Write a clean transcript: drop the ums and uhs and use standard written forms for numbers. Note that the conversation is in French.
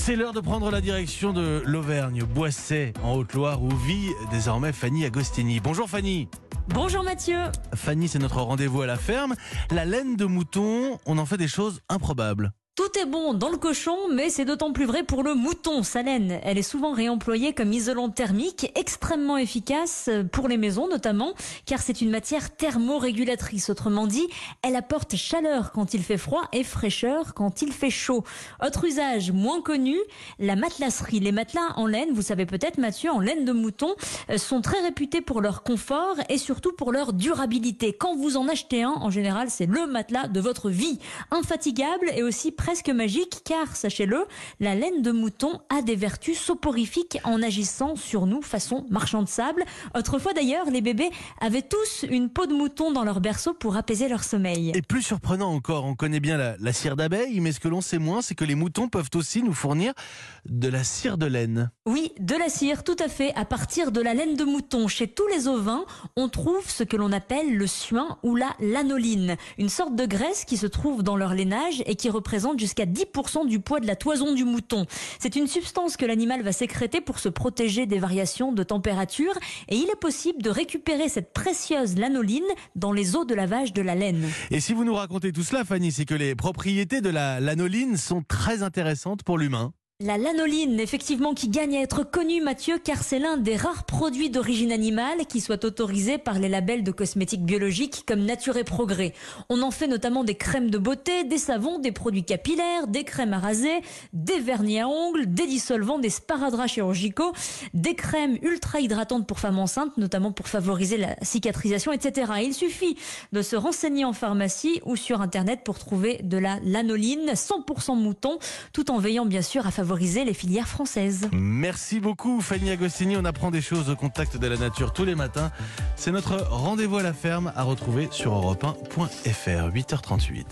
C'est l'heure de prendre la direction de l'Auvergne, Boissey, en Haute-Loire, où vit désormais Fanny Agostini. Bonjour Fanny. Bonjour Mathieu. Fanny, c'est notre rendez-vous à la ferme. La laine de mouton, on en fait des choses improbables. Tout est bon dans le cochon, mais c'est d'autant plus vrai pour le mouton. Sa laine, elle est souvent réemployée comme isolant thermique, extrêmement efficace pour les maisons notamment, car c'est une matière thermorégulatrice. Autrement dit, elle apporte chaleur quand il fait froid et fraîcheur quand il fait chaud. Autre usage moins connu, la matelasserie. Les matelas en laine, vous savez peut-être Mathieu, en laine de mouton, sont très réputés pour leur confort et surtout pour leur durabilité. Quand vous en achetez un, en général, c'est le matelas de votre vie. Infatigable et aussi presque magique, car sachez-le, la laine de mouton a des vertus soporifiques en agissant sur nous façon marchand de sable. Autrefois d'ailleurs, les bébés avaient tous une peau de mouton dans leur berceau pour apaiser leur sommeil. Et plus surprenant encore, on connaît bien la cire d'abeille, mais ce que l'on sait moins, c'est que les moutons peuvent aussi nous fournir de la cire de laine. Oui, de la cire, tout à fait, à partir de la laine de mouton. Chez tous les ovins, on trouve ce que l'on appelle le suin ou la lanoline, une sorte de graisse qui se trouve dans leur lainage et qui représente jusqu'à 10% du poids de la toison du mouton. C'est une substance que l'animal va sécréter pour se protéger des variations de température et il est possible de récupérer cette précieuse lanoline dans les eaux de lavage de la laine. Et si vous nous racontez tout cela, Fanny, c'est que les propriétés de la lanoline sont très intéressantes pour l'humain. La lanoline, effectivement, qui gagne à être connue, Mathieu, car c'est l'un des rares produits d'origine animale qui soit autorisé par les labels de cosmétiques biologiques comme Nature et Progrès. On en fait notamment des crèmes de beauté, des savons, des produits capillaires, des crèmes à raser, des vernis à ongles, des dissolvants, des sparadraps chirurgicaux, des crèmes ultra hydratantes pour femmes enceintes, notamment pour favoriser la cicatrisation, etc. Il suffit de se renseigner en pharmacie ou sur Internet pour trouver de la lanoline 100% mouton, tout en veillant bien sûr à favoriser les filières françaises. Merci beaucoup Fanny Agostini, on apprend des choses au contact de la nature tous les matins. C'est notre rendez-vous à la ferme à retrouver sur europe1.fr, 8h38.